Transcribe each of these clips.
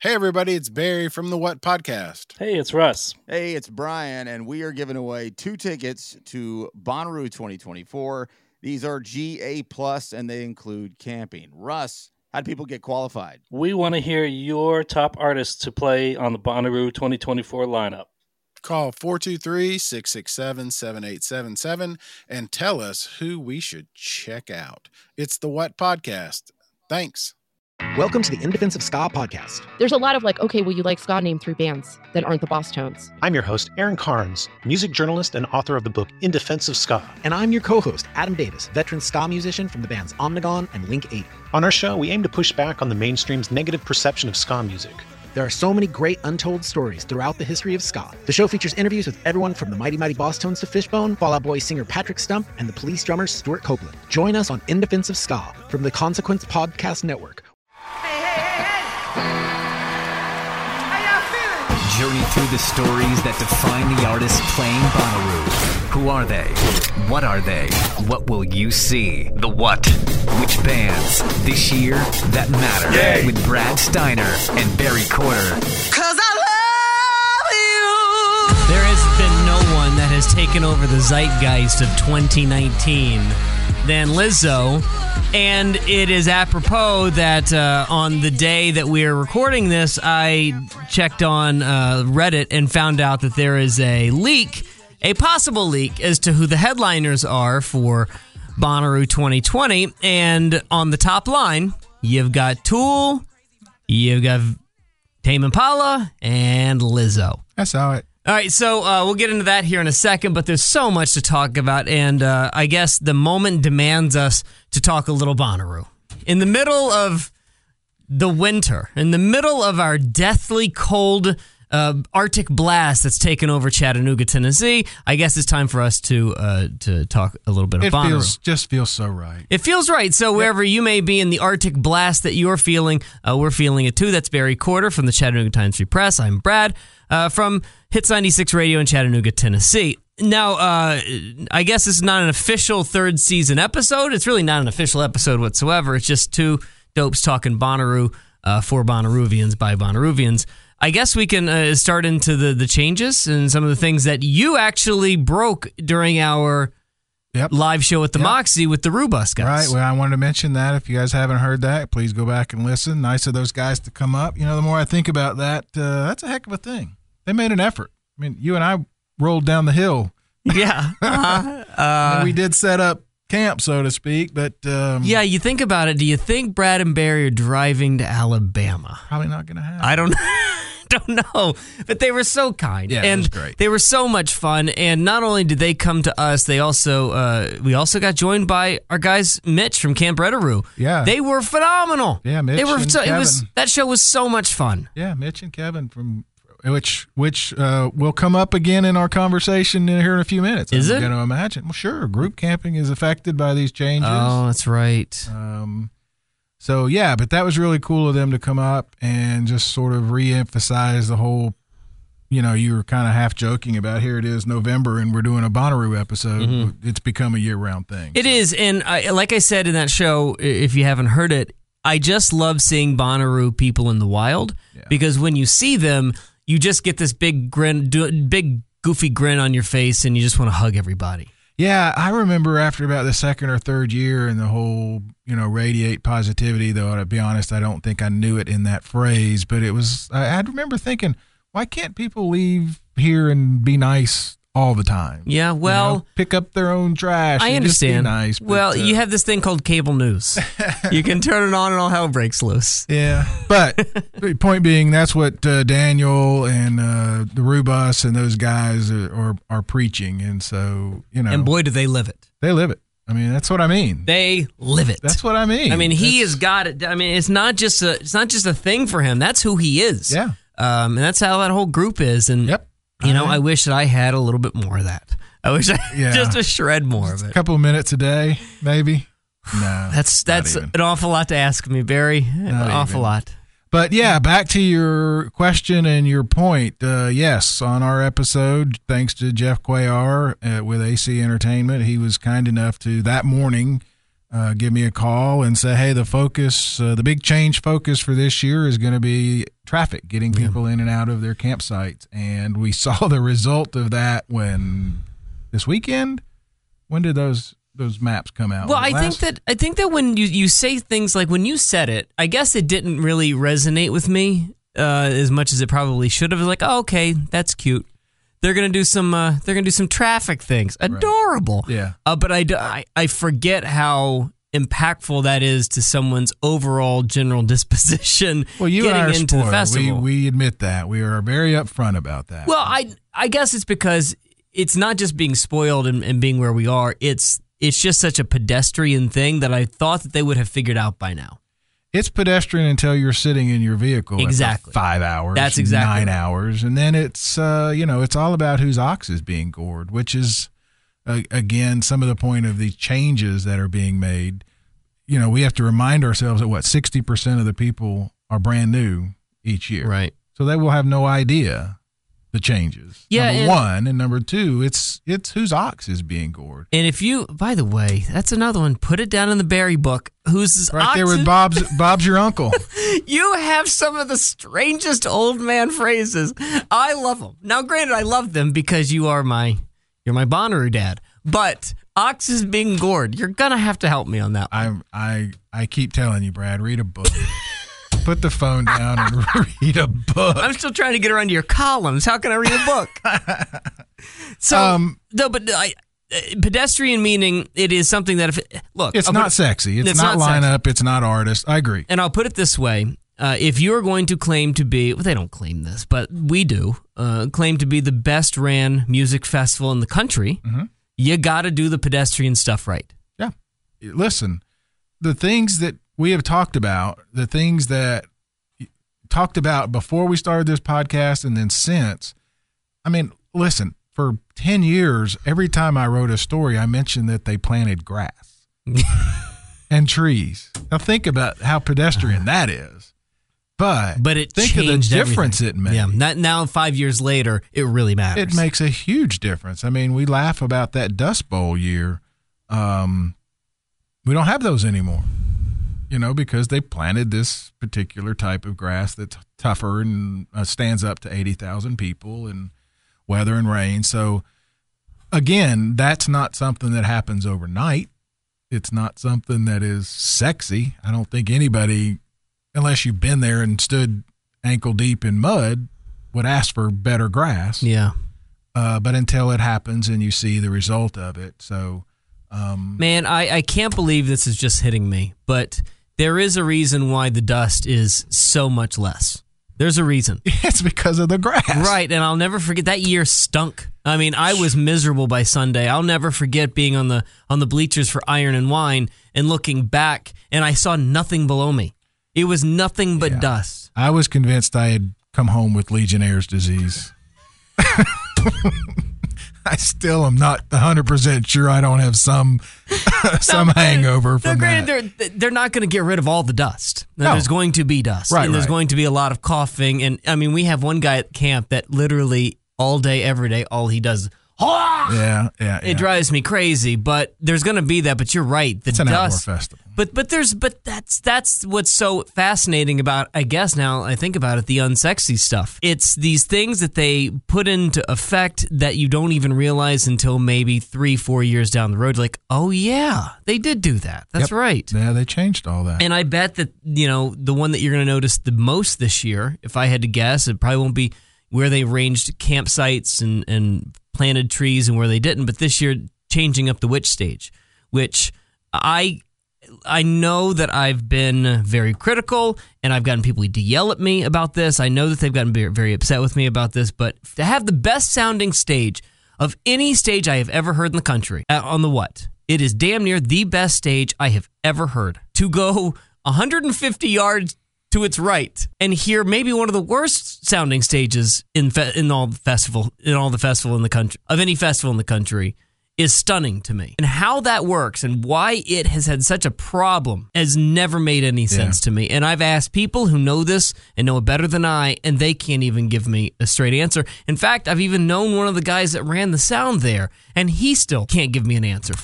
Hey, everybody, it's Barry from the What Podcast. Hey, it's Russ. Hey, it's Brian, and we are giving away 2 tickets to Bonnaroo 2024. These are GA+, and they include camping. Russ, how do people get qualified? We want to hear your top artists to play on the Bonnaroo 2024 lineup. Call 423-667-7877 and tell us who we should check out. It's the What Podcast. Thanks. Welcome to the In Defense of Ska podcast. There's a lot of okay, well, you like ska, name 3 bands that aren't the Boss Tones. I'm your host, Aaron Carnes, music journalist and author of the book In Defense of Ska. And I'm your co-host, Adam Davis, veteran ska musician from the bands Omnigone and Link 80. On our show, we aim to push back on the mainstream's negative perception of ska music. There are so many great untold stories throughout the history of ska. The show features interviews with everyone from the Mighty Mighty Boss Tones to Fishbone, Fall Out Boy singer Patrick Stump, and the Police drummer Stuart Copeland. Join us on In Defense of Ska from the Consequence Podcast Network. Journey through the stories that define the artists playing Bonnaroo. Who are they? What are they? What will you see? The what? Which bands? This year that matter. Yay. With Brad Steiner and Barry Corder. 'Cause I love you. There has been no one that has taken over the zeitgeist of 2019 than Lizzo. And it is apropos that on the day that we are recording this, I checked on Reddit and found out that there is a leak, a possible leak, as to who the headliners are for Bonnaroo 2020. And on the top line, you've got Tool, you've got Tame Impala, and Lizzo. I saw it. All right, so we'll get into that here in a second, but there's so much to talk about, and I guess the moment demands us to talk a little Bonnaroo. In the middle of the winter, in the middle of our deathly cold Arctic blast that's taken over Chattanooga, Tennessee, I guess it's time for us to talk a little bit of Bonnaroo. It just feels so right. It feels right. So wherever you may be in the Arctic blast that you're feeling, we're feeling it too. That's Barry Corder from the Chattanooga Times Free Press. I'm Brad from Hits 96 Radio in Chattanooga, Tennessee. Now, I guess this is not an official third season episode. It's really not an official episode whatsoever. It's just two dopes talking Bonnaroo for Bonnaroovians by Bonnaroovians. I guess we can start into the changes and some of the things that you actually broke during our live show at the Moxie with the Rubus guys. Right. Well, I wanted to mention that. If you guys haven't heard that, please go back and listen. Nice of those guys to come up. You know, the more I think about that, that's a heck of a thing. They made an effort. I mean, you and I rolled down the hill. Yeah. We did set up camp, so to speak, but yeah, you think about it. Do you think Brad and Barry are driving to Alabama? Probably not going to happen. I don't know, but they were so kind. Yeah, and it was great. They were so much fun, and not only did they come to us, they also we also got joined by our guys Mitch from Camp Reddaroo. Yeah, they were phenomenal. Yeah, Mitch and Kevin. That show was so much fun. Yeah, Mitch and Kevin from which will come up again in our conversation here in a few minutes. Is I'm it? going to imagine. Well, sure. Group camping is affected by these changes. Oh, that's right. So, yeah, but that was really cool of them to come up and just sort of reemphasize the whole, you were kind of half joking about here it is November and we're doing a Bonnaroo episode. Mm-hmm. It's become a year-round thing. It is, and like I said in that show, if you haven't heard it, I just love seeing Bonnaroo people in the wild because when you see them, you just get this big grin, big goofy grin on your face, and you just want to hug everybody. Yeah, I remember after about the second or third year and the whole, radiate positivity, though, to be honest, I don't think I knew it in that phrase, but I remember thinking, why can't people leave here and be nice all the time? Yeah, well, pick up their own trash. I understand. Just be nice. But, well, you have this thing called cable news. You can turn it on and all hell breaks loose. Yeah, but the point being, that's what Daniel and the Rubus and those guys are preaching, and so And boy, do they live it. They live it. I mean, that's what I mean. They live it. That's what I mean. I mean, he has got it. I mean, it's not just a thing for him. That's who he is. Yeah. And that's how that whole group is. And yep. I wish that I had a little bit more of that. I wish I just a shred more of it. A couple of minutes a day, maybe. No, that's an awful lot to ask me, Barry. An awful lot. But yeah, back to your question and your point. Yes, on our episode, thanks to Jeff Cuellar with AC Entertainment, he was kind enough to that morning give me a call and say, hey, the focus, the big change focus for this year is going to be traffic, getting people in and out of their campsites. And we saw the result of that this weekend. When did those maps come out? Well, I think that when you say things like, when you said it, I guess it didn't really resonate with me as much as it probably should have. It was like, oh, okay, that's cute. They're gonna do some traffic things. Adorable. Right. Yeah. But I forget how impactful that is to someone's overall general disposition. Well, you getting and I are into spoiled. the festival. We admit that. We are very upfront about that. Well, I guess it's because it's not just being spoiled and being where we are. It's just such a pedestrian thing that I thought that they would have figured out by now. It's pedestrian until you're sitting in your vehicle exactly for 5 hours. That's exactly 9 hours, and then it's it's all about whose ox is being gored, which is again some of the point of the changes that are being made. We have to remind ourselves that 60% of the people are brand new each year, right? So they will have no idea the changes. Yeah, number one, and number two, it's whose ox is being gored. And if you, by the way, that's another one. Put it down in the Barry book. Who's right ox there with Bob's your uncle. You have some of the strangest old man phrases. I love them. Now, granted, I love them because you're my Bonnaroo dad. But ox is being gored. You're gonna have to help me on that one. I keep telling you, Brad, read a book. Put the phone down and read a book. I'm still trying to get around to your columns. How can I read a book? So, no, but pedestrian meaning it is something that it's not sexy. It's not lineup. It's not artist. I agree. And I'll put it this way. If you're going to claim to be, well, they don't claim this, but we do, claim to be the best ran music festival in the country, you got to do the pedestrian stuff right. Yeah. Listen, the things that we have talked about, the things that talked about before we started this podcast and then since, I mean, listen, for 10 years, every time I wrote a story, I mentioned that they planted grass and trees. Now think about how pedestrian that is. But it think of the difference everything. It made. Yeah, now 5 years later, it really matters. It makes a huge difference. I mean, we laugh about that Dust Bowl year. We don't have those anymore. Because they planted this particular type of grass that's tougher and stands up to 80,000 people in weather and rain. So, again, that's not something that happens overnight. It's not something that is sexy. I don't think anybody, unless you've been there and stood ankle deep in mud, would ask for better grass. Yeah. But until it happens and you see the result of it. So, man, I can't believe this is just hitting me, but there is a reason why the dust is so much less. There's a reason. It's because of the grass. Right, and I'll never forget that year stunk. I mean, I was miserable by Sunday. I'll never forget being on the bleachers for Iron and Wine and looking back, and I saw nothing below me. It was nothing but dust. I was convinced I had come home with Legionnaire's disease. I still am not 100% sure I don't have some hangover from that. Granted, they're not going to get rid of all the dust. There's going to be dust. Right, and there's going to be a lot of coughing. And, I mean, we have one guy at camp that literally all day, every day, all he does is, yeah. It drives me crazy, but there's going to be that. But you're right, it's an outdoor festival. But that's what's so fascinating about, I guess now I think about it, the unsexy stuff. It's these things that they put into effect that you don't even realize until maybe 3-4 years down the road. Like, oh yeah, they did do that. That's right. Yeah, they changed all that. And I bet that the one that you're going to notice the most this year, if I had to guess, it probably won't be where they ranged campsites and planted trees and where they didn't, but this year changing up the witch stage, which I know that I've been very critical and I've gotten people to yell at me about this. I know that they've gotten very, very upset with me about this, but to have the best sounding stage of any stage I have ever heard in the country on the what? It is damn near the best stage I have ever heard. To go 150 yards to its right and hear maybe one of the worst sounding stages in all the festival in the country, of any festival in the country, is stunning to me. And how that works and why it has had such a problem has never made any sense to me. And I've asked people who know this and know it better than I, and they can't even give me a straight answer. In fact, I've even known one of the guys that ran the sound there, and he still can't give me an answer for it.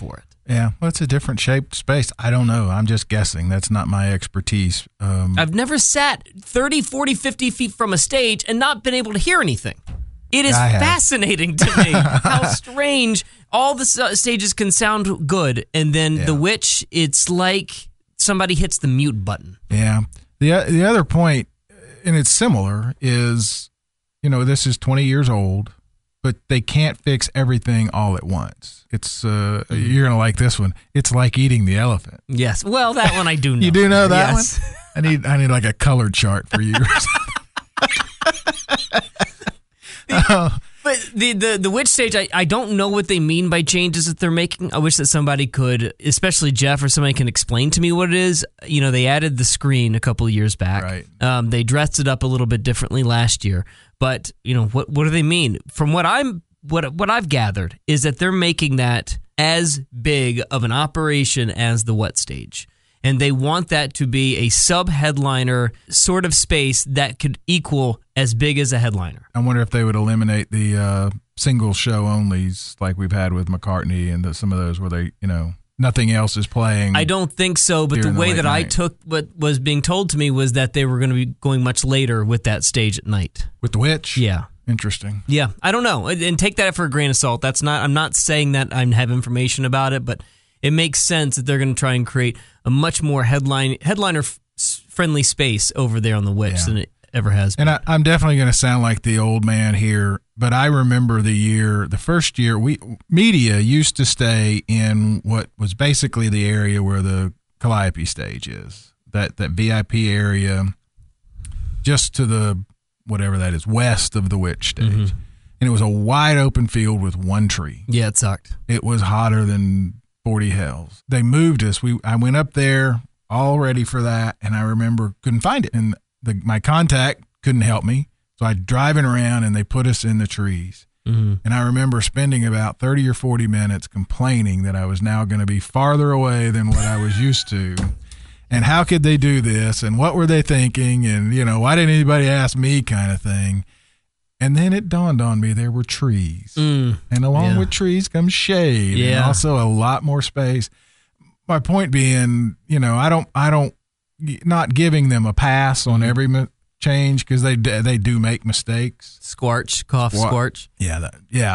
Yeah, well, it's a different shaped space. I don't know. I'm just guessing. That's not my expertise. I've never sat 30, 40, 50 feet from a stage and not been able to hear anything. It is fascinating to me how strange all the stages can sound good, and then The Witch, it's like somebody hits the mute button. Yeah. The other point, and it's similar, is, this is 20 years old, but they can't fix everything all at once. It's you're going to like this one. It's like eating the elephant. Yes. Well, that one I do know. You do know that one? Yes. I need like a color chart for you. But the Witch stage, I don't know what they mean by changes that they're making. I wish that somebody could, especially Jeff or somebody can explain to me what it is. They added the screen a couple of years back. Right. They dressed it up a little bit differently last year. But, what do they mean? From what I've gathered is that they're making that as big of an operation as the What stage. And they want that to be a sub-headliner sort of space that could equal as big as a headliner. I wonder if they would eliminate the single show onlys like we've had with McCartney and some of those where they, nothing else is playing. I don't think so, but the way that I took what was being told to me was that they were going to be going much later with that stage at night. With The Witch? Yeah. Interesting. Yeah, I don't know. And take that for a grain of salt. I'm not saying that I have information about it, but it makes sense that they're going to try and create a much more headliner-friendly space over there on The Witch than it ever has been. And I'm definitely going to sound like the old man here, but I remember the first year, media used to stay in what was basically the area where the Calliope stage is, that VIP area just to the, whatever that is, west of the Witch stage. Mm-hmm. And it was a wide open field with one tree. Yeah, it sucked. It was hotter than 40 hells. They moved us. I went up there all ready for that, and I remember couldn't find it. And my contact couldn't help me. So I driving around, and they put us in the trees. Mm-hmm. And I remember spending about 30 or 40 minutes complaining that I was now going to be farther away than what I was used to. And how could they do this? And what were they thinking? And, why didn't anybody ask me, kind of thing. And then it dawned on me there were trees. And along with trees comes shade and also a lot more space. My point being, I don't not giving them a pass on every change because they do make mistakes. Squarch, cough, squarch. Yeah.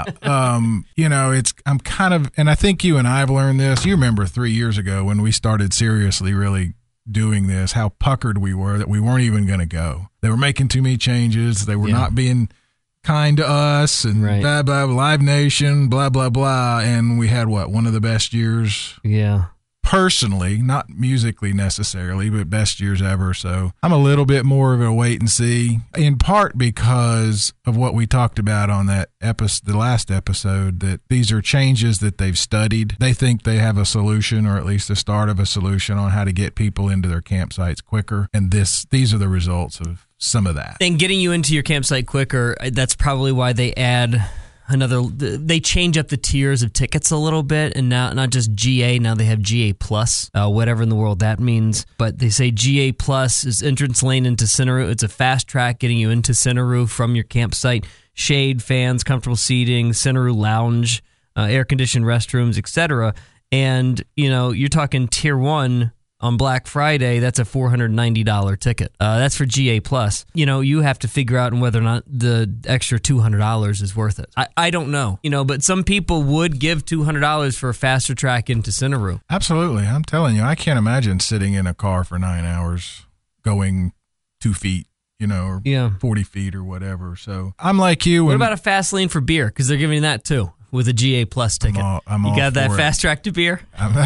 I'm kind of, and I think you and I have learned this. You remember 3 years ago when we started seriously really doing this, how puckered we were that we weren't even going to go. They were making too many changes. They were not being kind to us and blah, blah, Live Nation, blah, blah, blah. And we had one of the best years. Yeah. Personally, not musically necessarily, but best years ever. So I'm a little bit more of a wait and see, in part because of what we talked about on that the last episode, that these are changes that they've studied. They think they have a solution, or at least the start of a solution on how to get people into their campsites quicker. And these are the results of some of that. And getting you into your campsite quicker, that's probably why they add they change up the tiers of tickets a little bit, and now not just GA, now they have GA Plus, whatever in the world that means. But they say GA Plus is entrance lane into Cinnaru. It's a fast track getting you into Cinnaru from your campsite. Shade, fans, comfortable seating, Cinnaru lounge, air-conditioned restrooms, etc. And, you're talking tier 1 on Black Friday, that's a $490 ticket. That's for GA Plus. You have to figure out whether or not the extra $200 is worth it. I don't know, but some people would give $200 for a faster track into Cinnaru. Absolutely. I'm telling you, I can't imagine sitting in a car for 9 hours going 2 feet, or 40 feet or whatever. So I'm like you. What about a fast lane for beer? Because they're giving you that too. With a GA Plus ticket. You got that fast track to beer?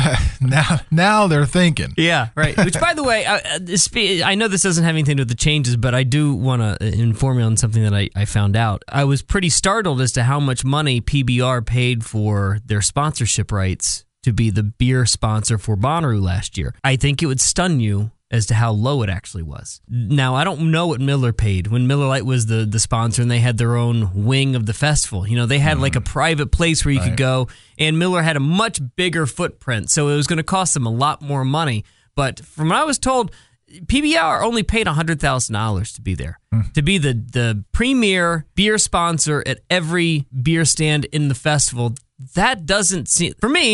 Now they're thinking. Yeah, right. Which, by the way, I know this doesn't have anything to do with the changes, but I do want to inform you on something that I found out. I was pretty startled as to how much money PBR paid for their sponsorship rights to be the beer sponsor for Bonnaroo last year. I think it would stun you as to how low it actually was. Now, I don't know what Miller paid when Miller Lite was the sponsor and they had their own wing of the festival. They had like a private place where you could go, and Miller had a much bigger footprint, so it was going to cost them a lot more money. But from what I was told, PBR only paid $100,000 to be there, to be the premier beer sponsor at every beer stand in the festival. That doesn't seem, for me,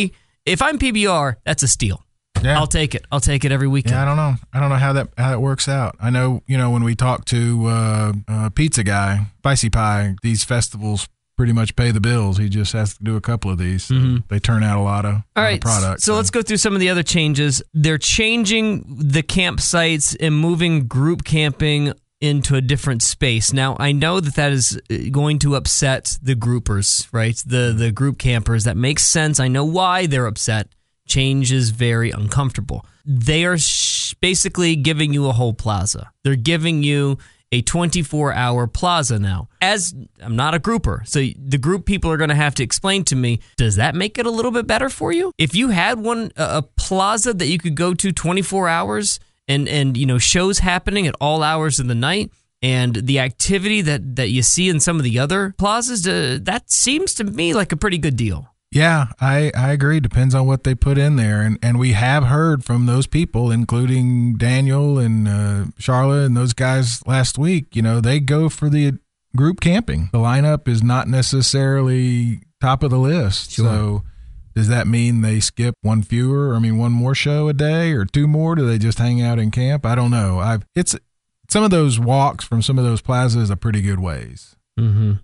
If I'm PBR, that's a steal. Yeah. I'll take it. I'll take it every weekend. Yeah, I don't know. I don't know how that works out. I know, when we talk to Pizza Guy, Spicy Pie, these festivals pretty much pay the bills. He just has to do a couple of these. So they turn out a lot of products. So let's go through some of the other changes. They're changing the campsites and moving group camping into a different space. Now, I know that is going to upset the groupers, right? The group campers. That makes sense. I know why they're upset. Change is very uncomfortable. They are basically giving you a whole plaza. They're giving you a 24-hour plaza now. As I'm not a grouper, so the group people are going to have to explain to me, does that make it a little bit better for you? If you had a plaza that you could go to 24 hours and shows happening at all hours of the night, and the activity that you see in some of the other plazas, that seems to me like a pretty good deal. Yeah, I agree. Depends on what they put in there. And we have heard from those people, including Daniel and Charlotte and those guys last week, they go for the group camping. The lineup is not necessarily top of the list. Sure. So does that mean they skip one more show a day or two more? Do they just hang out and camp? I don't know. It's some of those walks from some of those plazas are pretty good ways, and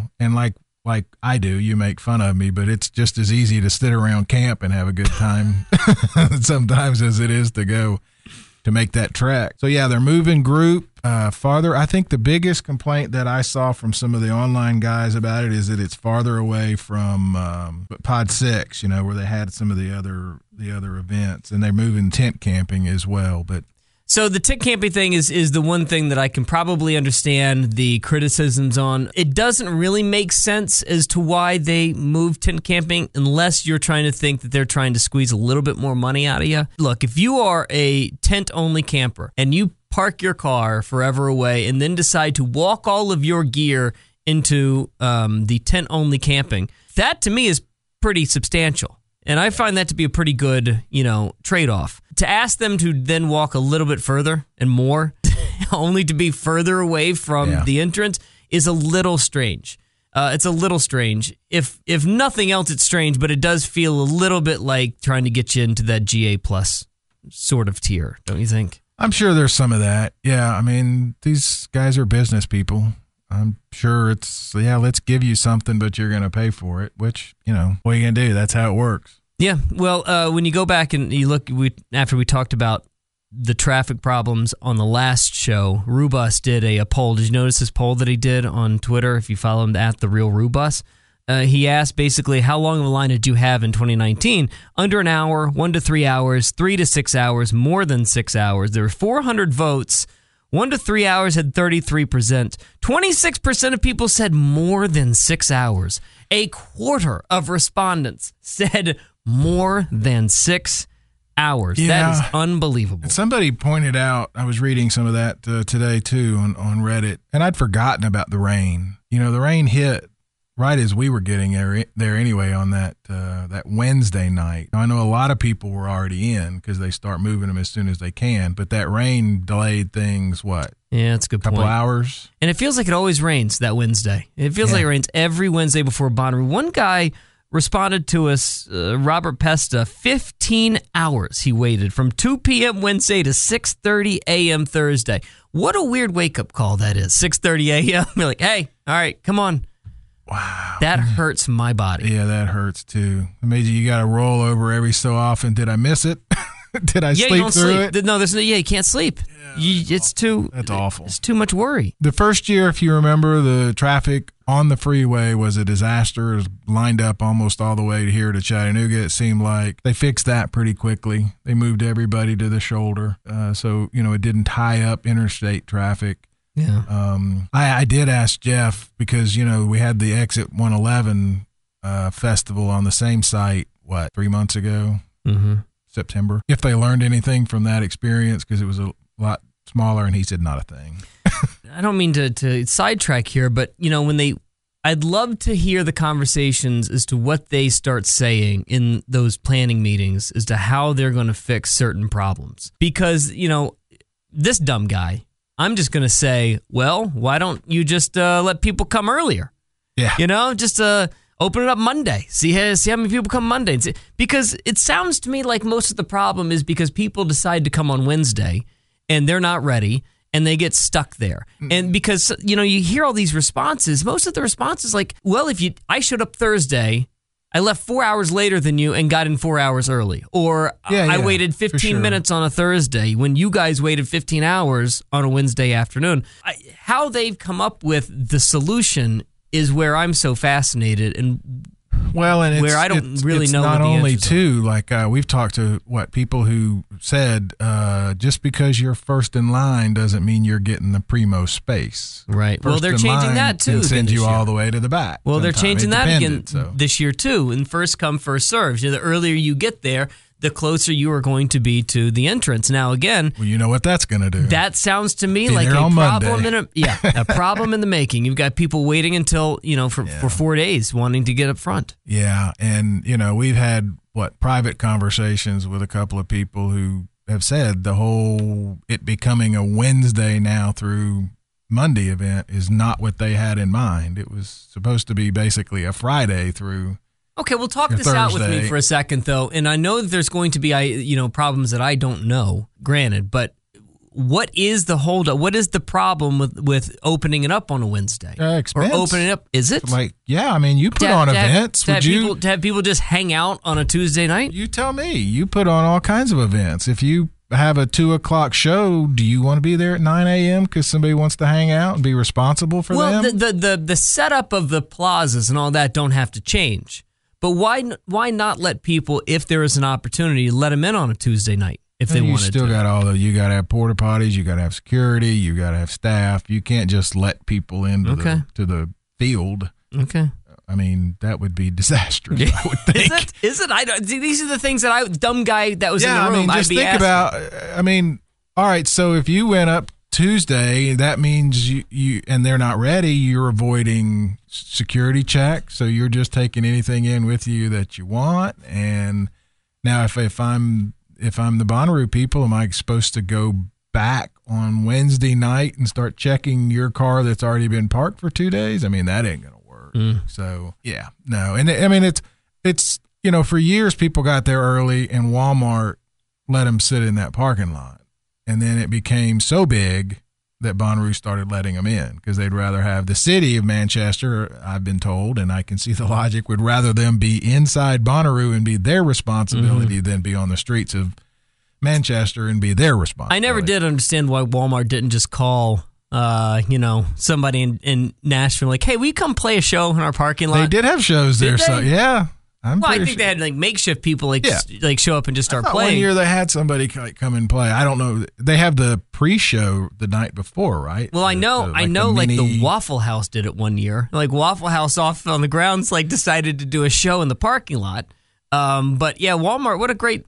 like I do, you make fun of me, but it's just as easy to sit around camp and have a good time sometimes as it is to go to make that trek. So yeah, they're moving group farther. I think the biggest complaint that I saw from some of the online guys about it is that it's farther away from Pod 6, where they had some of the other events, and they're moving tent camping as well. But so the tent camping thing is the one thing that I can probably understand the criticisms on. It doesn't really make sense as to why they moved tent camping unless you're trying to think that they're trying to squeeze a little bit more money out of you. Look, if you are a tent-only camper and you park your car forever away and then decide to walk all of your gear into the tent-only camping, that to me is pretty substantial. And I find that to be a pretty good, trade-off. To ask them to then walk a little bit further and more, only to be further away from the entrance, is a little strange. It's a little strange. If nothing else, it's strange, but it does feel a little bit like trying to get you into that GA plus sort of tier, don't you think? I'm sure there's some of that. Yeah, I mean, these guys are business people. I'm sure it's, let's give you something, but you're going to pay for it, which, what are you going to do? That's how it works. Yeah, well, when you go back and you look, after we talked about the traffic problems on the last show, Rubus did a poll. Did you notice his poll that he did on Twitter, if you follow him at The Real Rubus? He asked basically, how long of a line did you have in 2019? Under an hour, 1 to 3 hours, 3 to 6 hours, more than 6 hours. There were 400 votes. 1 to 3 hours had 33%. 26% of people said more than 6 hours. A quarter of respondents said more than 6 hours. Yeah. That is unbelievable. Somebody pointed out, I was reading some of that today too on Reddit, and I'd forgotten about the rain. The rain hit right as we were getting there anyway on that Wednesday night. Now, I know a lot of people were already in because they start moving them as soon as they can, but that rain delayed things, what? Yeah, that's a good point. Couple hours. And it feels like it always rains that Wednesday. It feels like it rains every Wednesday before Bonnaroo. One guy responded to us, Robert Pesta, 15 hours he waited from 2 p.m. Wednesday to 6:30 a.m. Thursday. What a weird wake-up call that is, 6:30 a.m. You're like, hey, all right, come on. Wow. That hurts my body. Yeah, that hurts too. Imagine you got to roll over every so often. Did I miss it? Did I sleep through it? No, you can't sleep. That's awful. It's too much worry. The first year, if you remember, the traffic on the freeway was a disaster. It was lined up almost all the way here to Chattanooga. It seemed like they fixed that pretty quickly. They moved everybody to the shoulder, so it didn't tie up interstate traffic. Yeah. I did ask Jeff because we had the Exit 111 festival on the same site. 3 months ago? Mm-hmm. September. If they learned anything from that experience, because it was a lot smaller, and he said not a thing. I don't mean to sidetrack here, but I'd love to hear the conversations as to what they start saying in those planning meetings as to how they're going to fix certain problems. Because, this dumb guy, I'm just going to say, well, why don't you just let people come earlier? Yeah. Just Open it up Monday. See how many people come Monday. Because it sounds to me like most of the problem is because people decide to come on Wednesday and they're not ready and they get stuck there. And because, you hear all these responses, most of the responses like, well, I showed up Thursday, I left 4 hours later than you and got in 4 hours early. Or I waited 15 minutes on a Thursday when you guys waited 15 hours on a Wednesday afternoon. How they've come up with the solution is where I'm so fascinated and where I don't really know what the answers are. Like we've talked to people who said just because you're first in line doesn't mean you're getting the primo space. Right. Well, they're changing that too. And send you all the way to the back. Well, they're changing that again this year too. And first come, first serve. The earlier you get there, the closer you are going to be to the entrance. Now, again, well, you know what that's going to do. That sounds to me like a problem a problem in the making. You've got people waiting until for 4 days wanting to get up front. Yeah, and we've had private conversations with a couple of people who have said the whole it becoming a Wednesday now through Monday event is not what they had in mind. It was supposed to be basically a Friday through. Okay, well, talk this out with me for a second, though. And I know that there's going to be, problems that I don't know, granted. But what is the holdup? What is the problem with opening it up on a Wednesday? Expense. Or opening it up? Is it? You put on events. To have people just hang out on a Tuesday night? You tell me. You put on all kinds of events. If you have a 2:00 show, do you want to be there at 9 a.m. because somebody wants to hang out and be responsible for them? Well, the setup of the plazas and all that don't have to change. But why not let people, if there is an opportunity, let them in on a Tuesday night if they wanted to? You still got you got to have porta potties, you got to have security, you got to have staff. You can't just let people into the field. Okay. I mean, that would be disastrous, I would think. Is it? I don't. These are the things that dumb guy that was in the room. Just think about. All right. So if you went up Tuesday, that means you and they're not ready. You're avoiding security check, so you're just taking anything in with you that you want. And now, if I'm the Bonnaroo people, am I supposed to go back on Wednesday night and start checking your car that's already been parked for 2 days? I mean, that ain't gonna work. So no. And it's for years people got there early, and Walmart let them sit in that parking lot. And then it became so big that Bonnaroo started letting them in because they'd rather have the city of Manchester, I've been told, and I can see the logic, would rather them be inside Bonnaroo and be their responsibility than be on the streets of Manchester and be their responsibility. I never did understand why Walmart didn't just call somebody in Nashville like, hey, will you come play a show in our parking lot? They did have shows there, so yeah. I think they had makeshift people show up and just start playing. One year they had somebody come and play. I don't know. They have the pre-show the night before, right? Well, I know the Waffle House did it one year. Like Waffle House off on the grounds decided to do a show in the parking lot. But yeah, Walmart, what a great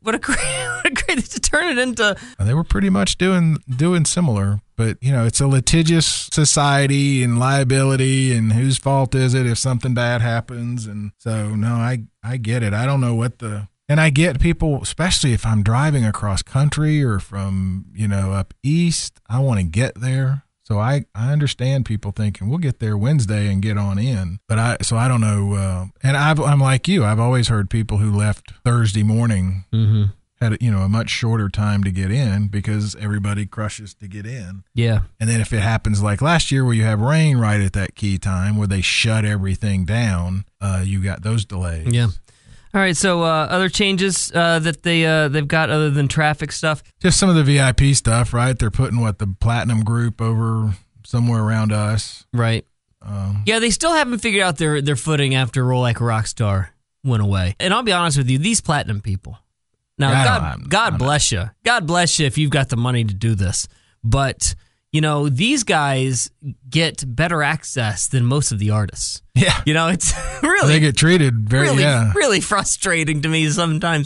to turn it into. They were pretty much doing similar, but it's a litigious society and liability, and whose fault is it if something bad happens? And so no, I get it. I don't know and I get people, especially if I'm driving across country or from up east, I want to get there. So I understand people thinking we'll get there Wednesday and get on in, but I don't know. And I'm like you. I've always heard people who left Thursday morning had a much shorter time to get in because everybody crushes to get in. Yeah. And then if it happens like last year where you have rain right at that key time where they shut everything down, you got those delays. Yeah. All right, so other changes that they've got other than traffic stuff? Just some of the VIP stuff, right? They're putting the Platinum Group over somewhere around us. Right. Yeah, they still haven't figured out their footing after Roll Like a Rockstar went away. And I'll be honest with you, these Platinum people. Now, God bless you. God bless you if you've got the money to do this. But, these guys get better access than most of the artists. Yeah. It's really... They get treated really frustrating to me sometimes.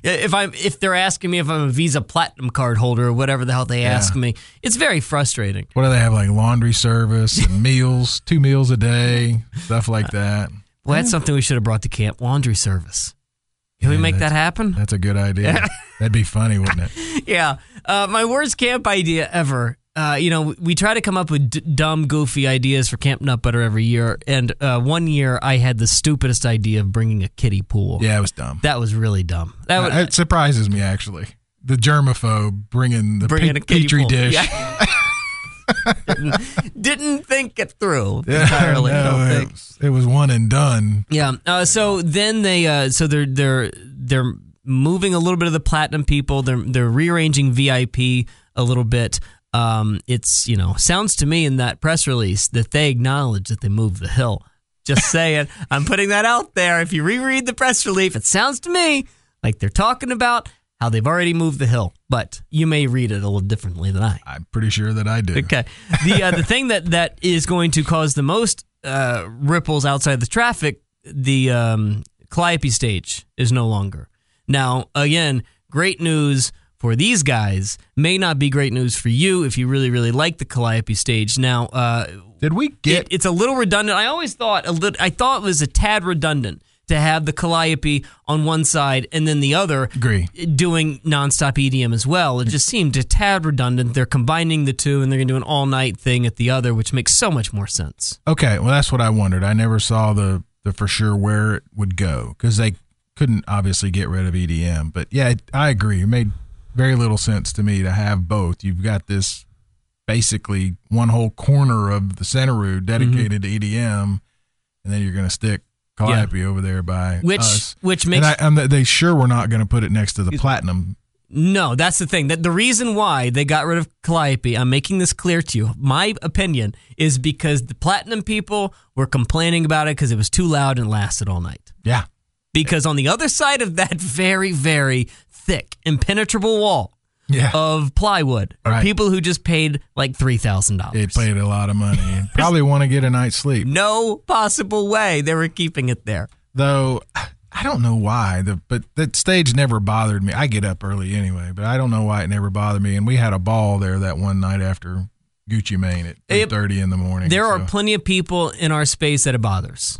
If they're asking me if I'm a Visa Platinum card holder or whatever the hell they ask me, it's very frustrating. What do they have, laundry service and meals, 2 meals a day, stuff like that? Well, that's something we should have brought to camp, laundry service. Can we make that happen? That's a good idea. That'd be funny, wouldn't it? Yeah. My worst camp idea ever. we try to come up with dumb, goofy ideas for Camp Nut Butter every year. And one year I had the stupidest idea of bringing a kiddie pool. Yeah, it was dumb. That was really dumb. It surprises me, actually. The germaphobe bringing a Petri dish. Yeah. didn't think it through entirely. No, I don't think. It was one and done. Yeah. So then they're moving a little bit of the platinum people. They're rearranging VIP a little bit. It's sounds to me in that press release that they acknowledge that they moved the hill. Just saying, I'm putting that out there. If you reread the press release, it sounds to me like they're talking about how they've already moved the hill, but you may read it a little differently than I. I'm pretty sure that I do. Okay. The thing that is going to cause the most ripples outside the traffic, the Calliope stage is no longer. Now, again, great news for these guys, may not be great news for you if you really, really like the Calliope stage. Now, did we get? It's a little redundant. I always thought I thought it was a tad redundant to have the Calliope on one side and then the other doing nonstop EDM as well. It just seemed a tad redundant. They're combining the two and they're going to do an all-night thing at the other, which makes so much more sense. Okay, well, that's what I wondered. I never saw the for sure where it would go because they couldn't obviously get rid of EDM. But yeah, I agree. It made very little sense to me to have both. You've got this basically one whole corner of the Centeroo dedicated to EDM, and then you're going to stick Calliope over there by us. Which makes... And they sure were not going to put it next to the Platinum. No, that's the thing. The reason why they got rid of Calliope, I'm making this clear to you, my opinion, is because the Platinum people were complaining about it because it was too loud and lasted all night. Yeah. Because on the other side of that very, very thick, impenetrable wall of plywood are people who just paid like $3,000. They paid a lot of money and probably want to get a night's sleep. No possible way they were keeping it there. Though, I don't know why, but that stage never bothered me. I get up early anyway, but I don't know why it never bothered me. And we had a ball there that one night after Gucci Mane at 3:30 in the morning. There are plenty of people in our space that it bothers.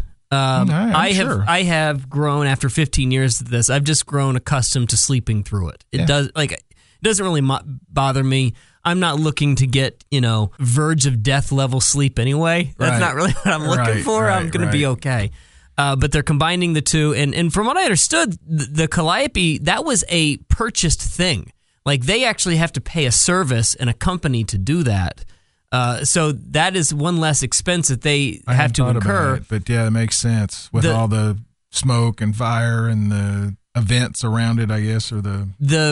I have grown after 15 years of this. I've just grown accustomed to sleeping through it. It doesn't really bother me. I'm not looking to get, verge of death level sleep anyway. That's not really what I'm looking for. I'm going to be okay. But they're combining the two. And from what I understood, the Calliope, that was a purchased thing. Like they actually have to pay a service and a company to do that. So that is one less expense that they have to incur. But yeah, it makes sense with all the smoke and fire and the events around it, I guess, or the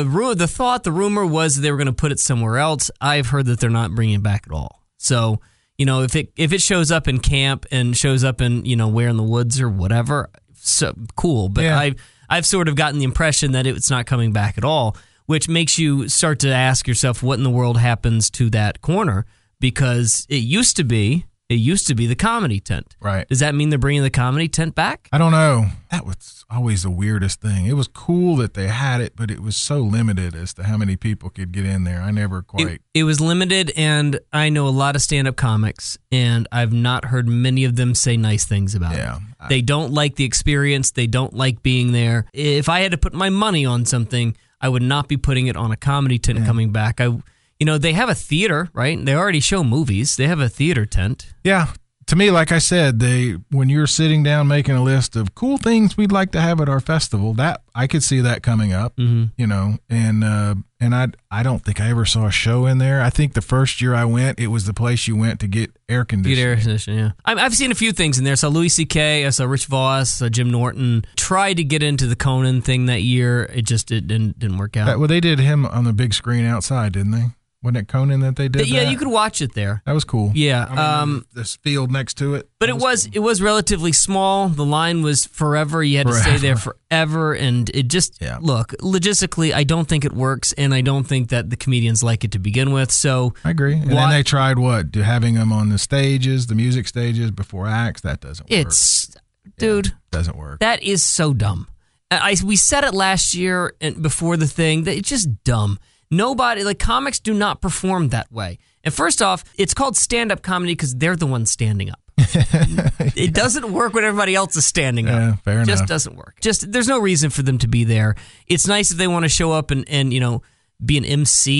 rumor was they were going to put it somewhere else. I've heard that they're not bringing it back at all. So, if it shows up in camp and shows up in, where in the woods or whatever, so cool. But I've sort of gotten the impression that it's not coming back at all, which makes you start to ask yourself what in the world happens to that corner. Because it used to be the comedy tent. Right. Does that mean they're bringing the comedy tent back? I don't know. That was always the weirdest thing. It was cool that they had it, but it was so limited as to how many people could get in there. I never quite... It was limited, and I know a lot of stand-up comics, and I've not heard many of them say nice things about it. They don't like the experience. They don't like being there. If I had to put my money on something, I would not be putting it on a comedy tent coming back. They have a theater, right? They already show movies. They have a theater tent. Yeah. To me, like I said, when you're sitting down making a list of cool things we'd like to have at our festival, that I could see that coming up, and I don't think I ever saw a show in there. I think the first year I went, it was the place you went to get air conditioning. Get air conditioning, yeah. I've seen a few things in there. I saw Louis C.K., I saw Rich Voss, I saw Jim Norton. Tried to get into the Conan thing that year. It just didn't work out. Well, they did him on the big screen outside, didn't they? Wasn't it Conan that they did? Yeah, that? You could watch it there. That was cool. Yeah, this field next to it. But it was relatively small. The line was forever. You had to stay there forever, and it just look logistically. I don't think it works, and I don't think that the comedians like it to begin with. So I agree. And then they tried having them on the stages, the music stages before acts. That doesn't work. Doesn't work. That is so dumb. We said it last year and before the thing that it's just dumb. Comics do not perform that way. And first off, it's called stand-up comedy because they're the ones standing up. It doesn't work when everybody else is standing up. Fair enough. Just doesn't work. There's no reason for them to be there. It's nice if they want to show up and be an MC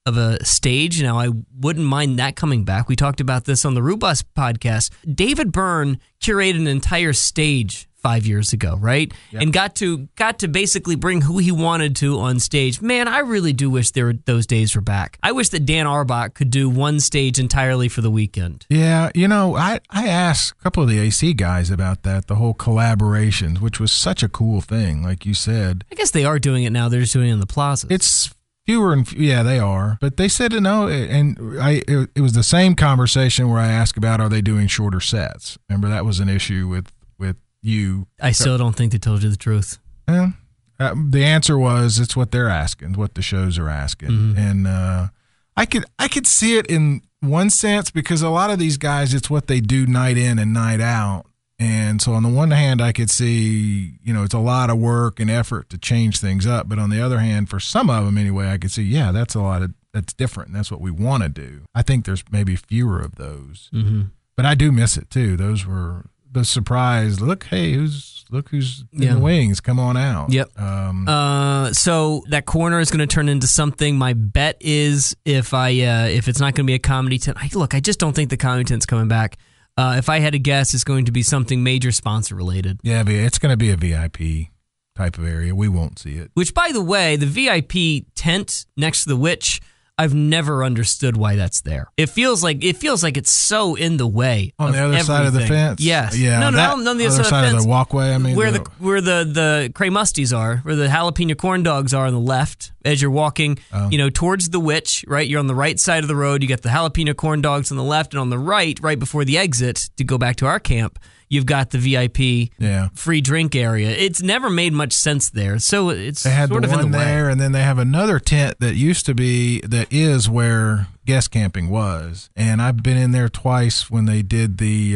of a stage. Now, I wouldn't mind that coming back. We talked about this on the Rubus podcast. David Byrne curated an entire stage 5 years ago, right? Yep. And got to basically bring who he wanted to on stage. Man, I really do wish those days were back. I wish that Dan Arbach could do one stage entirely for the weekend. Yeah, I asked a couple of the AC guys about that, the whole collaborations, which was such a cool thing, like you said. I guess they are doing it now. They're just doing it in the plazas. It's fewer and yeah, they are. But they said no, and it was the same conversation where I asked about, are they doing shorter sets? Remember, that was an issue with you. I still don't think they told you the truth. Yeah. The answer was it's what they're asking, what the shows are asking. Mm-hmm. And I could see it in one sense because a lot of these guys, it's what they do night in and night out. And so on the one hand, I could see, it's a lot of work and effort to change things up. But on the other hand, for some of them anyway, I could see, yeah, that's different. And that's what we want to do. I think there's maybe fewer of those. Mm-hmm. But I do miss it too. Those were the surprise. Look who's in the wings. Come on out. Yep. So that corner is going to turn into something. My bet is if it's not going to be a comedy tent, I just don't think the comedy tent's coming back. If I had to guess, it's going to be something major sponsor related. Yeah, it's going to be a VIP type of area. We won't see it. Which, by the way, the VIP tent next to the Witch, I've never understood why that's there. It feels like it's so in the way on the other side of the fence. Yes. Yeah. No, on the other side of the walkway. I mean, where the Cray Musties are, where the jalapeno corn dogs are on the left as you're walking, towards the Witch. Right, you're on the right side of the road. You got the jalapeno corn dogs on the left, and on the right before the exit to go back to our camp, you've got the VIP free drink area. It's never made much sense there, so it's they had sort the of one in the there, way. And then they have another tent that is where guest camping was. And I've been in there twice when they did the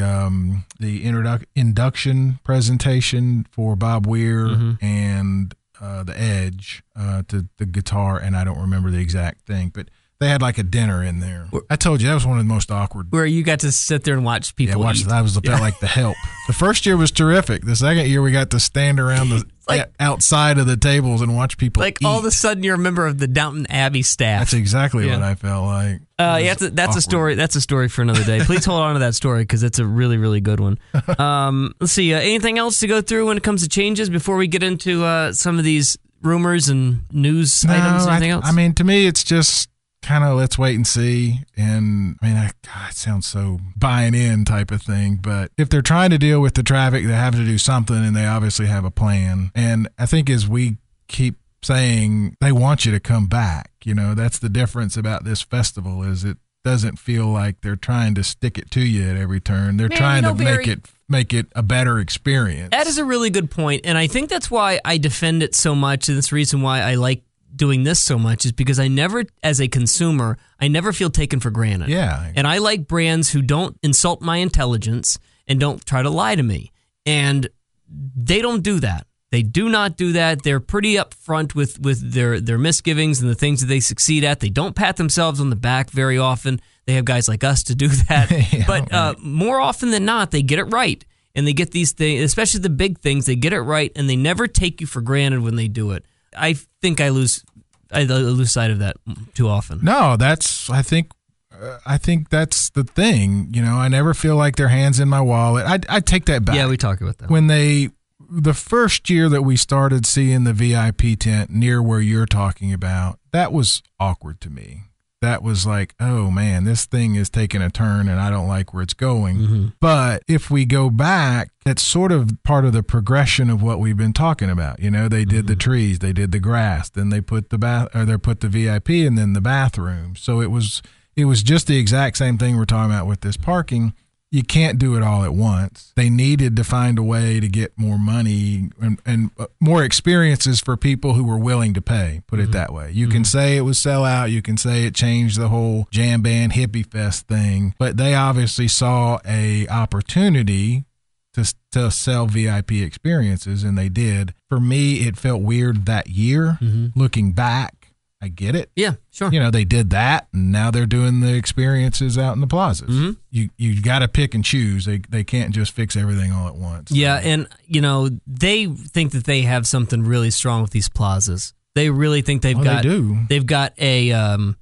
induction presentation for Bob Weir and the Edge to the guitar, and I don't remember the exact thing, but they had like a dinner in there. I told you that was one of the most awkward. Where you got to sit there and watch people eat. That felt like the help. The first year was terrific. The second year we got to stand around outside of the tables and watch people eat. All of a sudden you're a member of the Downton Abbey staff. That's exactly what I felt like. That's a story. That's a story for another day. Please hold on to that story because it's a really, really good one. Let's see. Anything else to go through when it comes to changes before we get into some of these rumors and news items? Anything else? I mean, to me, it's just kind of let's wait and see. And I mean, it sounds so buying in type of thing, but if they're trying to deal with the traffic, they have to do something, and they obviously have a plan. And I think as we keep saying, they want you to come back. That's the difference about this festival is it doesn't feel like they're trying to stick it to you at every turn. They're trying to make it a better experience. That is a really good point, and I think that's why I defend it so much, and that's the reason why I like doing this so much is because I never, as a consumer, I never feel taken for granted. Yeah. And I like brands who don't insult my intelligence and don't try to lie to me. And they don't do that. They do not do that. They're pretty upfront with their misgivings and the things that they succeed at. They don't pat themselves on the back very often. They have guys like us to do that. But more often than not, they get it right. And they get these things, especially the big things, they get it right, and they never take you for granted when they do it. I think I lose sight of that too often. No, I think that's the thing. I never feel like their hands in my wallet. I take that back. Yeah, we talk about that. When the first year that we started seeing the VIP tent near where you're talking about, that was awkward to me. That was like, oh man, this thing is taking a turn and I don't like where it's going. Mm-hmm. But if we go back, it's sort of part of the progression of what we've been talking about. They did the trees, they did the grass, then they put the VIP and then the bathroom. So it was just the exact same thing we're talking about with this parking. You can't do it all at once. They needed to find a way to get more money and more experiences for people who were willing to pay, put it that way. You can say it was sellout. You can say it changed the whole jam band hippie fest thing, but they obviously saw a opportunity to sell VIP experiences, and they did. For me, it felt weird that year. Looking back, I get it. Yeah, sure. They did that, and now they're doing the experiences out in the plazas. Mm-hmm. You got to pick and choose. They can't just fix everything all at once. Yeah, and they think that they have something really strong with these plazas. They really think they've got they do. They've got a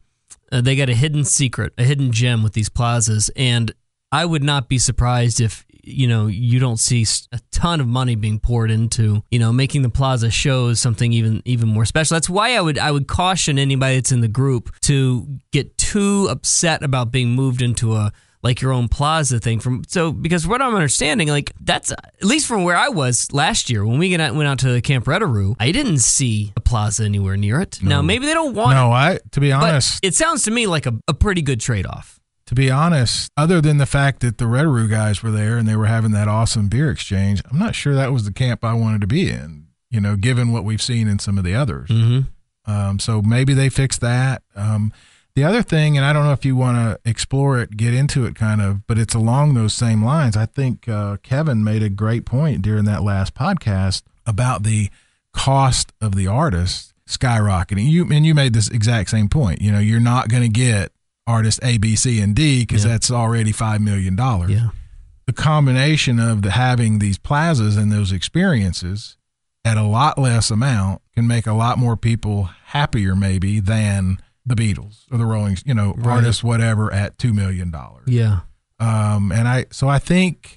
They got a hidden secret, a hidden gem with these plazas, and I would not be surprised if, you don't see a ton of money being poured into, making the plaza shows something even more special. That's why I would caution anybody that's in the group to get too upset about being moved into your own plaza thing because what I'm understanding, that's at least from where I was last year when we went out to Camp Retteroo, I didn't see a plaza anywhere near it. No. Now maybe they don't want it. To be honest, it sounds to me like a pretty good trade-off. To be honest, other than the fact that the Retteroo guys were there and they were having that awesome beer exchange, I'm not sure that was the camp I wanted to be in, given what we've seen in some of the others. Mm-hmm. So maybe they fixed that. The other thing, and I don't know if you want to explore it, get into it kind of, but it's along those same lines. I think Kevin made a great point during that last podcast about the cost of the artist skyrocketing. You made this exact same point. You're not going to get artist A, B, C, and D because that's already $5 million. Yeah. The combination of having these plazas and those experiences at a lot less amount can make a lot more people happier maybe than the Beatles or the Rolling, right. artists, whatever, at $2 million. Yeah. And I think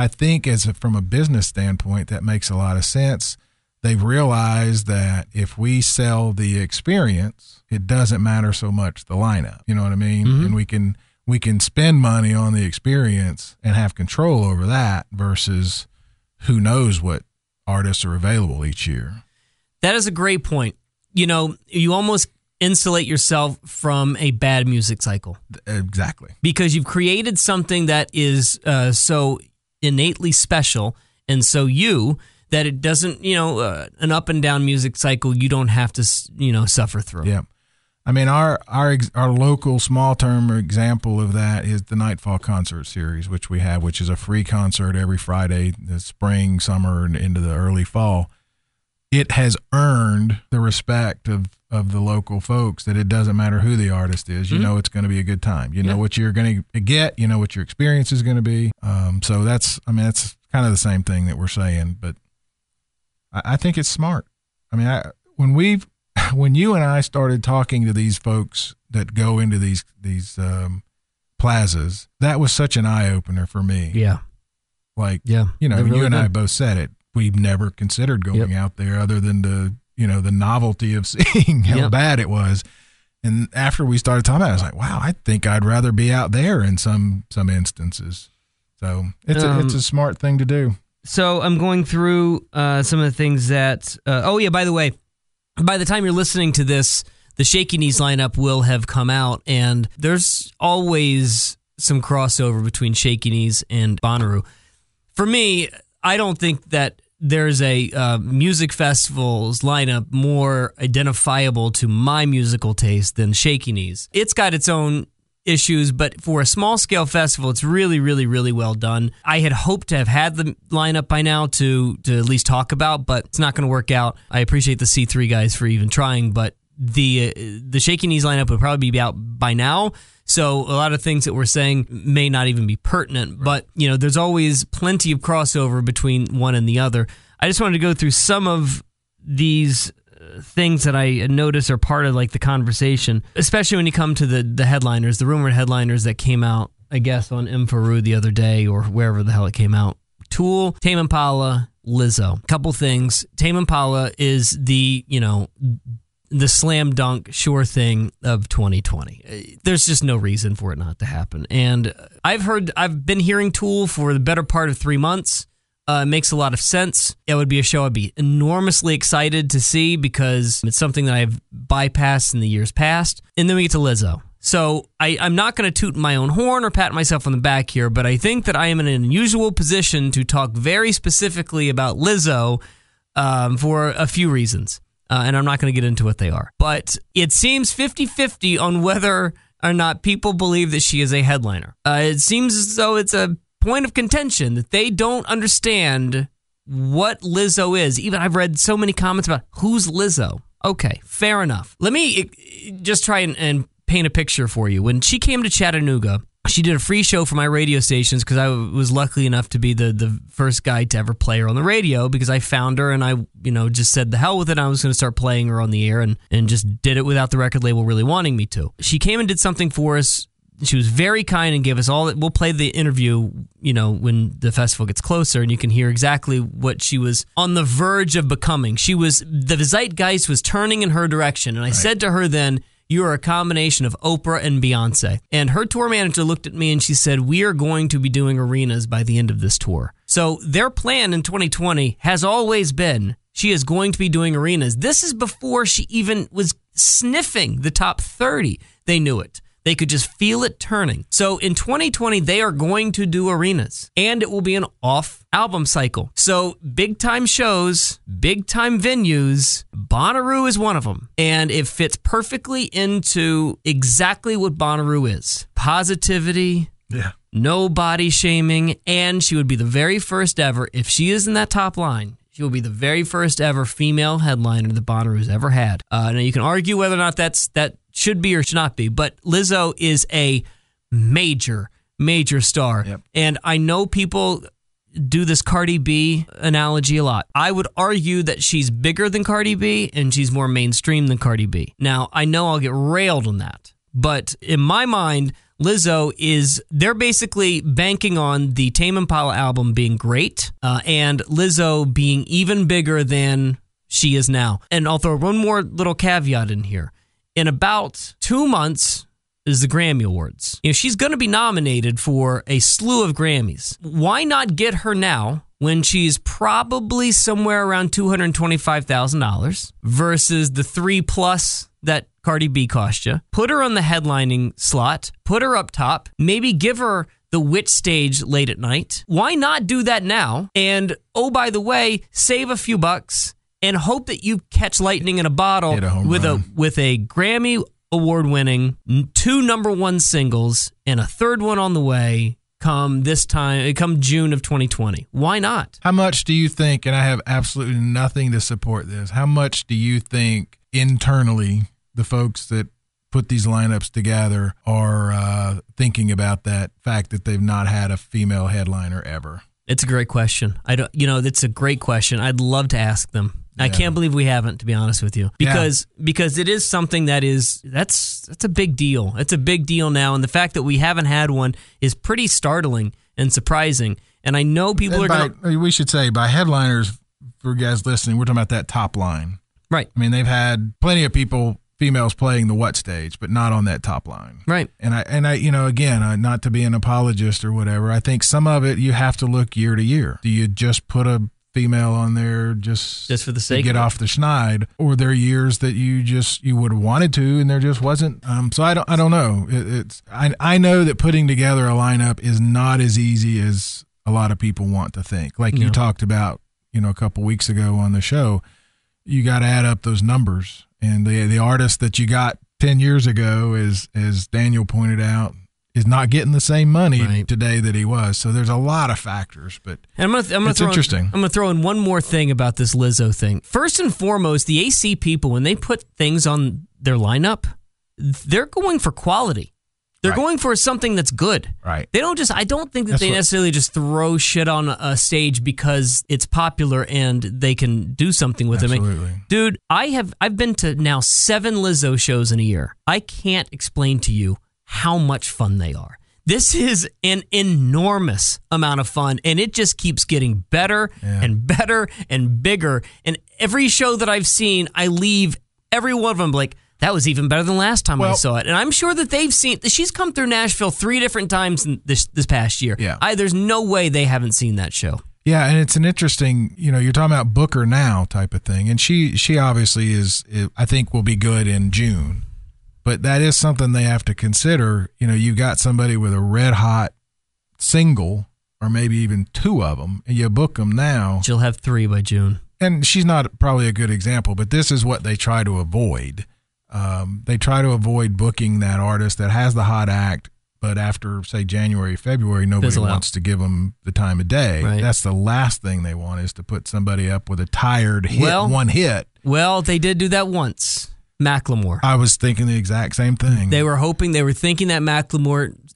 from a business standpoint, that makes a lot of sense. They've realized that if we sell the experience, it doesn't matter so much the lineup. You know what I mean? Mm-hmm. And we can spend money on the experience and have control over that versus who knows what artists are available each year. That is a great point. You almost insulate yourself from a bad music cycle. Exactly. Because you've created something that is so innately special and so that it doesn't, an up and down music cycle you don't have to, suffer through. Yeah. I mean, our local small term example of that is the Nightfall concert series, which we have, which is a free concert every Friday, the spring, summer, and into the early fall. It has earned the respect of the local folks that it doesn't matter who the artist is. Mm-hmm. It's going to be a good time. You know what you're going to get. You know what your experience is going to be. So that's kind of the same thing that we're saying, but I think it's smart. I mean, when you and I started talking to these folks that go into these plazas, that was such an eye opener for me. Yeah. When really you and I both said it, we've never considered going out there other than the novelty of seeing how bad it was. And after we started talking about it, I was like, wow, I think I'd rather be out there in some instances. So it's a smart thing to do. So I'm going through some of the things that, by the way, by the time you're listening to this, the Shaky Knees lineup will have come out, and there's always some crossover between Shaky Knees and Bonnaroo. For me, I don't think that there's a music festival's lineup more identifiable to my musical taste than Shaky Knees. It's got its own issues, but for a small-scale festival, it's really, really, really well done. I had hoped to have had the lineup by now to at least talk about, but it's not going to work out. I appreciate the C3 guys for even trying, but the Shaky Knees lineup would probably be out by now, so a lot of things that we're saying may not even be pertinent, but there's always plenty of crossover between one and the other. I just wanted to go through some of these things that I notice are part of the conversation, especially when you come to the headliners, the rumored headliners that came out, I guess, on M4U the other day or wherever the hell it came out. Tool, Tame Impala, Lizzo. Couple things. Tame Impala is the slam dunk sure thing of 2020. There's just no reason for it not to happen. And I've been hearing Tool for the better part of 3 months. It makes a lot of sense. It would be a show I'd be enormously excited to see because it's something that I've bypassed in the years past. And then we get to Lizzo. So I'm not going to toot my own horn or pat myself on the back here, but I think that I am in an unusual position to talk very specifically about Lizzo for a few reasons. And I'm not going to get into what they are. But it seems 50-50 on whether or not people believe that she is a headliner. It seems as though it's a point of contention that they don't understand what Lizzo is. Even I've read so many comments about who's Lizzo. Okay, fair enough. Let me just try and paint a picture for you. When she came to Chattanooga, She did a free show for my radio stations because I was lucky enough to be the first guy to ever play her on the radio because I found her and I, just said the hell with it. I was going to start playing her on the air and just did it without the record label really wanting me to. She came and did something for us. She was very kind and gave us all that. We'll play the interview, when the festival gets closer and you can hear exactly what she was on the verge of becoming. The zeitgeist was turning in her direction. And I said to her then, you are a combination of Oprah and Beyonce. And her tour manager looked at me and she said, we are going to be doing arenas by the end of this tour. So their plan in 2020 has always been she is going to be doing arenas. This is before she even was sniffing the top 30. They knew it. They could just feel it turning. So in 2020, they are going to do arenas, and it will be an off-album cycle. So big-time shows, big-time venues, Bonnaroo is one of them, and it fits perfectly into exactly what Bonnaroo is. Positivity, no body shaming, and she would be the very first ever, if she is in that top line, she will be the very first ever female headliner that Bonnaroo's ever had. Now, you can argue whether or not that should be or should not be, but Lizzo is a major, major star. Yep. And I know people do this Cardi B analogy a lot. I would argue that she's bigger than Cardi B and she's more mainstream than Cardi B. Now, I know I'll get railed on that, but in my mind, Lizzo they're basically banking on the Tame Impala album being great and Lizzo being even bigger than she is now. And I'll throw one more little caveat in here. In about 2 months is the Grammy Awards. She's going to be nominated for a slew of Grammys. Why not get her now when she's probably somewhere around $225,000 versus the $3+ that Cardi B cost you? Put her on the headlining slot, put her up top, maybe give her the Wit stage late at night. Why not do that now? And, oh, by the way, save a few bucks and hope that you catch lightning in a bottle with a Grammy award-winning 2 number 1 singles and a third one on the way come June of 2020. Why not? How much do you think, and I have absolutely nothing to support this, how much do you think internally the folks that put these lineups together are thinking about that fact that they've not had a female headliner ever? It's a great question. It's a great question. I'd love to ask them. Yeah. I can't believe we haven't, to be honest with you, because it is something that's a big deal. It's a big deal now, and the fact that we haven't had one is pretty startling and surprising. And I know people we should say by headliners, for guys listening, we're talking about that top line, right? I mean, they've had plenty of females playing the What stage, but not on that top line, right? And I again, not to be an apologist or whatever, I think some of it you have to look year to year. Do you just put a female on there just for the sake to get off the schneid, or there are years that you would have wanted to and there just wasn't? So I don't know. I know that putting together a lineup is not as easy as a lot of people want to think. Like you talked about, a couple weeks ago on the show, you got to add up those numbers, and the artist that you got 10 years ago, as Daniel pointed out, is not getting the same money today that he was. So there's a lot of factors, but it's interesting. I'm going to throw in one more thing about this Lizzo thing. First and foremost, the AC people, when they put things on their lineup, they're going for quality. They're going for something that's good. Right. They don't I don't think that necessarily just throw shit on a stage because it's popular and they can do something with it. Dude, I've been to now 7 Lizzo shows in a year. I can't explain to you how much fun they are. This is an enormous amount of fun, and it just keeps getting better and better and bigger. And every show that I've seen, I leave every one of them like, that was even better than last time I saw it. And I'm sure that they've seen, she's come through Nashville 3 different times this past year. Yeah. There's no way they haven't seen that show. Yeah, and it's an interesting, you're talking about Booker now type of thing. And she obviously I think will be good in June. But that is something they have to consider. You've got somebody with a red hot single, or maybe even 2 of them, and you book them now. She'll have 3 by June. And she's not probably a good example, but this is what they try to avoid. They try to avoid booking that artist that has the hot act, but after, say, January, February, nobody wants to give them the time of day. Right. That's the last thing they want, is to put somebody up with a tired one hit. Well, they did do that once. Macklemore. I was thinking the exact same thing. They were thinking that Macklemore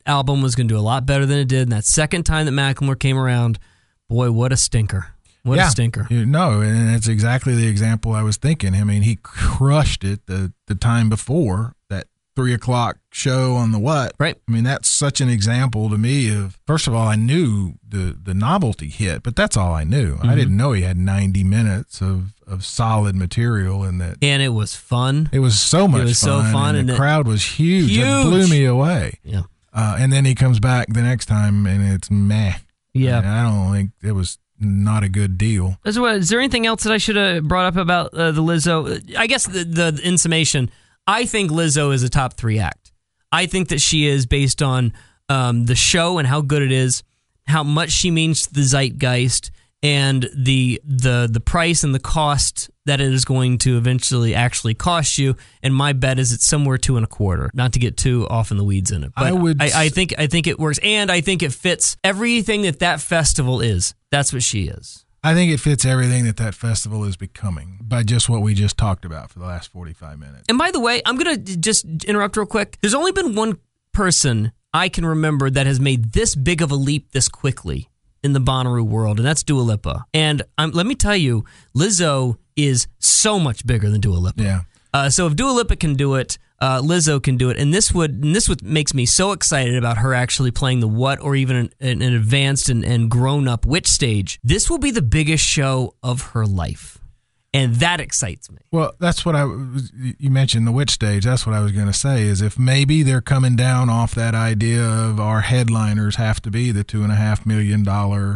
album was going to do a lot better than it did. And that second time that Macklemore came around, boy, what a stinker. What a stinker. No, and it's exactly the example I was thinking. I mean, he crushed it the time before, that 3 o'clock show on the What. Right. I mean, that's such an example to me of, first of all, I knew the novelty hit, but that's all I knew. I didn't know he had 90 minutes of solid material in that. And it was fun. It was so much fun. It was so fun. And the crowd was huge. It blew me away. Yeah. And then he comes back the next time and it's meh. Yeah. I don't think it was not a good deal. Is there anything else that I should have brought up about the Lizzo? I guess in summation, I think Lizzo is a top 3 act. I think that she is, based on the show and how good it is, how much she means to the zeitgeist, and the price and the cost that it is going to eventually actually cost you. And my bet is it's somewhere $2.25. Not to get too off in the weeds in it, but I think it works, and I think it fits everything that festival is. That's what she is. I think it fits everything that festival is becoming by just what we just talked about for the last 45 minutes. And by the way, I'm going to just interrupt real quick. There's only been one person I can remember that has made this big of a leap this quickly in the Bonnaroo world, and that's Dua Lipa. And let me tell you, Lizzo is so much bigger than Dua Lipa. Yeah. So if Dua Lipa can do it, Lizzo can do it, and this makes me so excited about her actually playing the What, or even an advanced and grown up Which stage. This will be the biggest show of her life, and that excites me. Well, that's what you mentioned, the Which stage. That's what I was going to say, is if maybe they're coming down off that idea of our headliners have to be the $2.5 million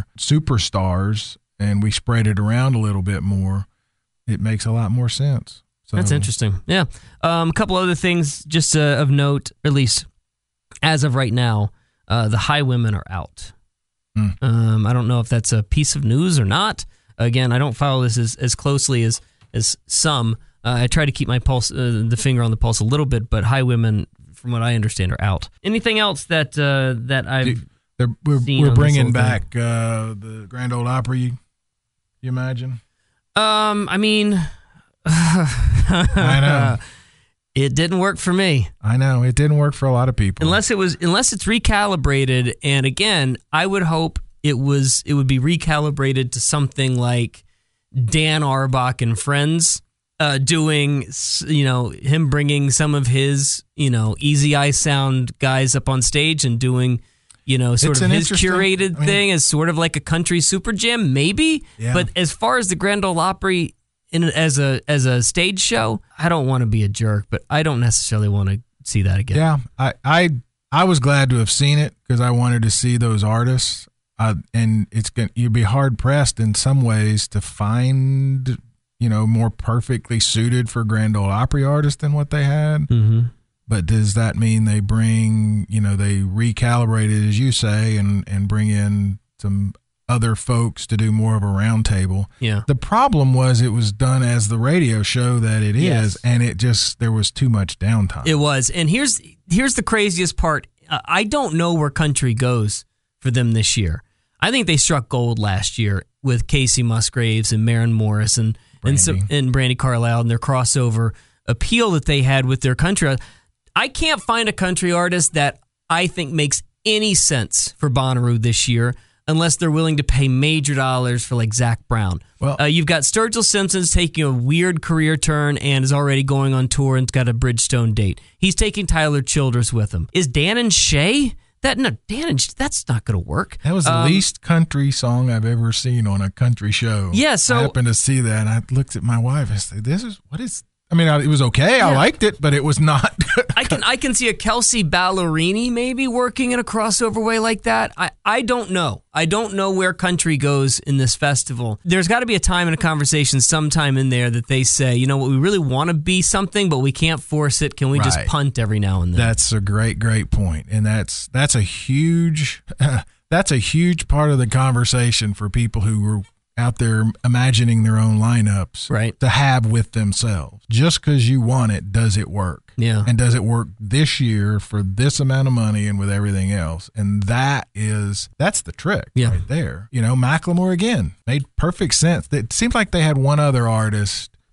superstars, and we spread it around a little bit more, it makes a lot more sense. So. That's interesting. Yeah. A couple other things just of note, at least as of right now, the Highwomen are out. I don't know if that's a piece of news or not. Again, I don't follow this as closely as some. I try to keep my pulse, the finger on the pulse a little bit, but Highwomen, from what I understand, are out. Anything else that I've seen? We're bringing back the Grand Ole Opry, you imagine? I mean... I know. It didn't work for me. I know. It didn't work for a lot of people. Unless it's recalibrated, and again, I would hope it would be recalibrated to something like Dan Auerbach and Friends doing, him bringing some of his, Easy Eye Sound guys up on stage and doing, sort of his curated thing as sort of like a country super jam, maybe. Yeah. But as far as the Grand Ole Opry as a stage show, I don't want to be a jerk, but I don't necessarily want to see that again. Yeah, I was glad to have seen it because I wanted to see those artists, and you'd be hard pressed in some ways to find more perfectly suited for Grand Ole Opry artists than what they had. Mm-hmm. But does that mean they bring they recalibrate it, as you say, and bring in some other folks to do more of a round table? Yeah. The problem was it was done as the radio show that it is, and there was too much downtime. It was. And here's the craziest part. I don't know where country goes for them this year. I think they struck gold last year with Casey Musgraves and Maren Morris and Brandi Carlile and their crossover appeal that they had with their country. I can't find a country artist that I think makes any sense for Bonnaroo this year, unless they're willing to pay major dollars for like Zach Brown. Well, you've got Sturgill Simpson's taking a weird career turn and is already going on tour and's got a Bridgestone date. He's taking Tyler Childers with him. Is Dan and Shay? That's not going to work. That was the least country song I've ever seen on a country show. Yeah, so I happened to see that, and I looked at my wife and said, it was okay. Yeah. I liked it, but it was not. I can see a Kelsey Ballerini maybe working in a crossover way like that. I don't know. I don't know where country goes in this festival. There's got to be a time in a conversation sometime in there that they say, we really want to be something, but we can't force it. Can we just punt every now and then? That's a great point. And that's a huge part of the conversation for people who were out there imagining their own lineups to have with themselves. Just because you want it, does it work? Yeah. And does it work this year for this amount of money and with everything else? And that's the trick right there. Macklemore, again, made perfect sense. It seems like they had one other artist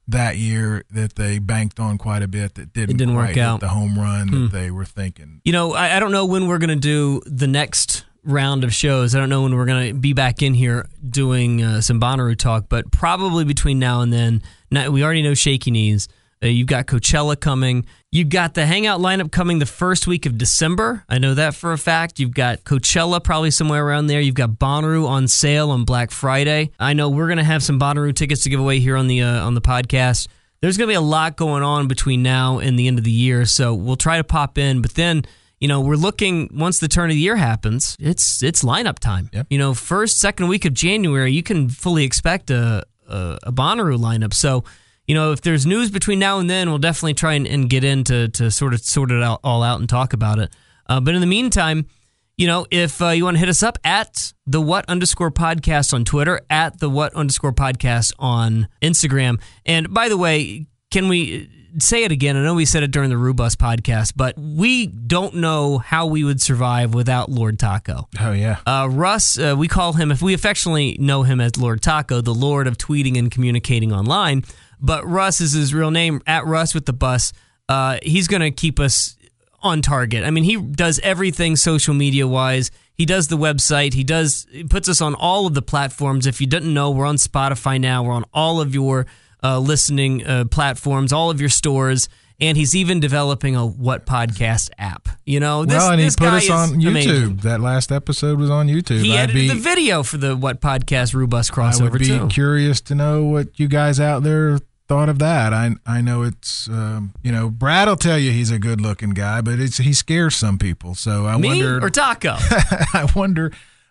that year that they banked on quite a bit that didn't work quite out. hit the home run that they were thinking. You know, I don't know when we're going to do the next round of shows. I don't know when we're going to be back in here doing some Bonnaroo talk, but probably between now and then. We already know Shaky Knees. You've got Coachella coming. You've got the Hangout lineup coming the first week of December. I know that for a fact. You've got Coachella probably somewhere around there. You've got Bonnaroo on sale on Black Friday. I know we're going to have some Bonnaroo tickets to give away here on the podcast. There's going to be a lot going on between now and the end of the year, so we'll try to pop in. But then, you know, we're looking, once the turn of the year happens, it's lineup time. Yep. You know, first, second week of January, you can fully expect a Bonnaroo lineup. So, you know, if there's news between now and then, we'll definitely try and get in to sort it all out and talk about it. But in the meantime, you know, if you want to hit us up at the @what_podcast on Twitter, at the @what_podcast on Instagram. And by the way, can we say it again? I know we said it during the Rubus podcast, but we don't know how we would survive without Lord Taco. Oh, yeah. Russ, we call him, if we affectionately know him as Lord Taco, the Lord of tweeting and communicating online. But Russ is his real name, at Russ with the bus. He's going to keep us on target. I mean, he does everything social media-wise. He does the website. He puts us on all of the platforms. If you didn't know, we're on Spotify now. We're on all of your listening platforms, all of your stores. And he's even developing a What Podcast app. You know, this, and he this put guy us on is YouTube. amazing. That last episode was on YouTube. He edited the video for the What Podcast Rubus crossover, I would be too. curious to know what you guys out there thought of that. I know it's, you know, Brad will tell you he's a good-looking guy, but he scares some people. So I Me wonder, or Taco? I wonder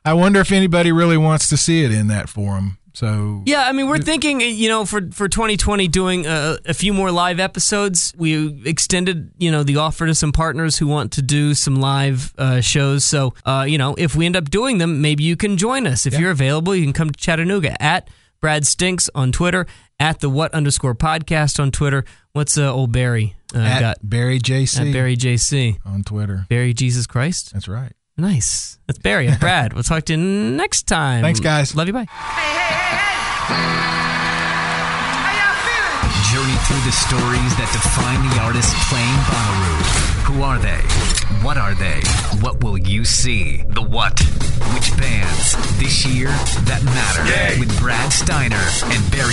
if anybody really wants to see it in that forum. So yeah, I mean, we're thinking, you know, for 2020 doing a few more live episodes. We extended, you know, the offer to some partners who want to do some live shows. So, you know, if we end up doing them, maybe you can join us. If you're available, you can come to Chattanooga at Brad Stinks on Twitter, at the @what_podcast on Twitter. What's old Barry got? Barry JC. At Barry JC on Twitter. Barry Jesus Christ. That's right. Nice. That's Barry. I'm Brad. We'll talk to you next time. Thanks, guys. Love you. Bye. Journey through the stories that define the artists playing Bonnaroo. Who are they? What are they? What will you see? The what? Which bands this year that matter? With Brad Steiner and Barry